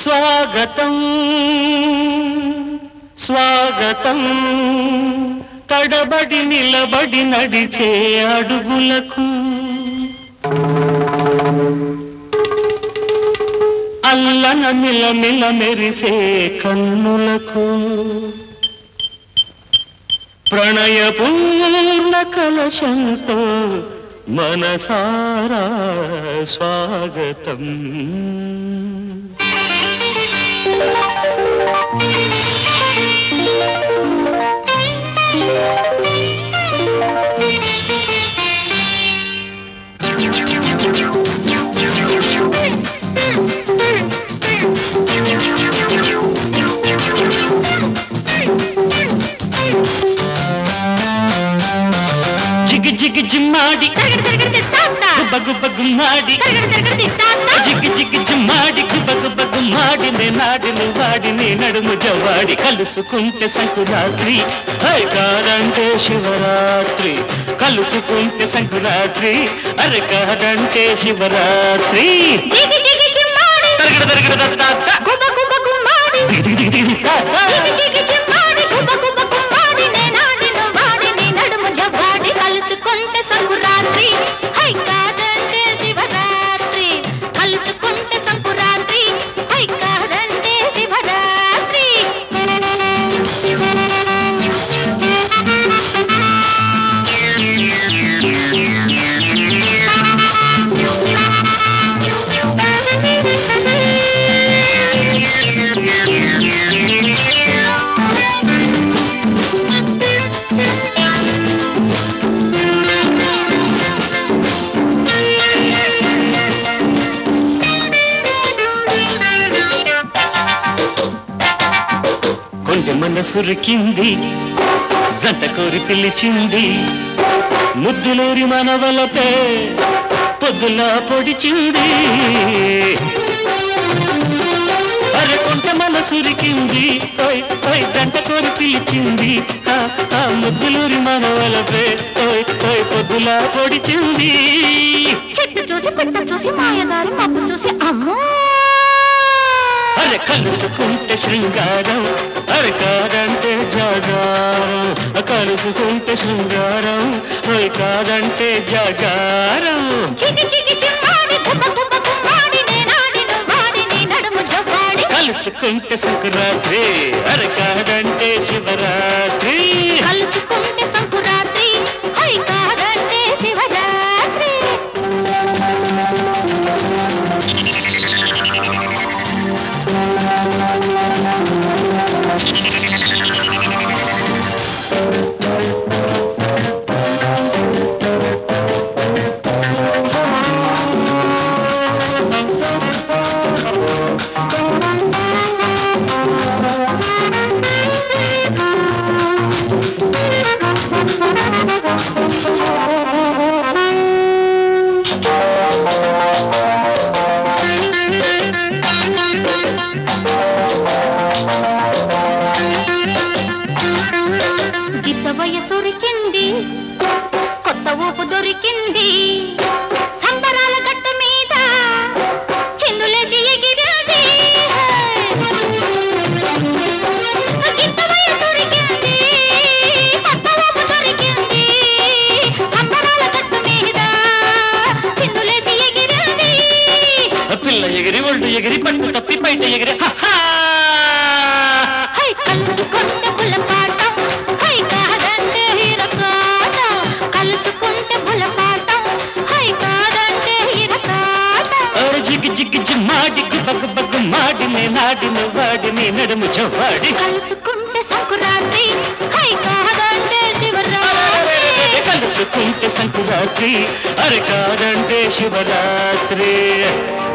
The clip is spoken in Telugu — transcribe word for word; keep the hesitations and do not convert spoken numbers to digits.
స్వాగతం స్వాగతం తడబడి నిలబడి నడిచే అడుగులకు అల్లన మిలమిల మెరిసే కన్నులకు ప్రణయపూర్ణ కలశంతో మనసారా స్వాగతం. జిగి జిగి జిమ్మాడి గుబగు బగు మాడి జిగి జిగి జిమ్మాడి గుబగు బగు మాడి నే నాడిని వాడి నీ నడుము జవాడి కలుసుకుంటే సంకురాత్రి హై కాదంటే శివరాత్రి కలుసుకుంటే సంకురాత్రి అరే కాదంటే శివరాత్రి తరగడ తరగడ దత్తాత్త గుబగు బగు మాడి దిగి దిగి దిగి తాత జిగి జిగి జిమ్మాడి గుబగు బగు మాడి నే నాడిని వాడి నీ నడుము జవాడి కలుసుకుంటే సంకురాత్రి హై కాదంటే శివరాత్రి కలుసుకుంటే సంకురాత్రి హై కాదంటే శివరాత్రి. కొంచెం మనసురికింది జంట కోరి పిలిచింది ముద్దులేరి మనవలపే పొద్దులా పొడిచింది అరే కొంచెం మనసురికింది జంట కోరి పిలిచింది ఆ ముద్దులూరి మనవలపే పొద్దులా పొడిచింది. చెట్టు చూసి పెట్ట చూసి మాయదారి పప్పు చూసి అమ్మో అరే కలుసుకుంటే శృంగారం అరే కాదంటే జాగారం కలుసుకుంటే శృంగారం అరే కాదంటే జాగారం. కలుసుకుంటే సంకురాత్రి అరే కాదంటే శివరాత్రి కలుసుకుంటే సంకురాత్రి హై కాదంటే శివరాత్రి. గిద్ద వయసురికింది కొత్త ఊపు దొరికింది సంబరాల గట్ట మీద చిందులేసి ఎగిరాది గిద్ద వయసురికింది కొత్త ఊపు దొరికింది సంబరాల గట్ట మీద చిందులేసి ఎగిరాది పిల్ల ఎగిరి ఒళ్ళు ఎగిరి పట్టు తప్పి బయట ఎగిరి కలుసుకుంటే బులపాటం హై కాదంటే హిరకాటం కలుసుకుంటే బులపాటం హై కాదంటే హిరకాటం జిగి జిగి జిమ్మాడి బగ్గు బగ్గు మాడి నే నాడిని వాడిని నడుము చవాడి కలుసుకుంటే సంకురాత్రి హై కాదంటే శివరాత్రి కలుసుకుంటే సంకురాత్రి అరే కాదంటే శివరాత్రి.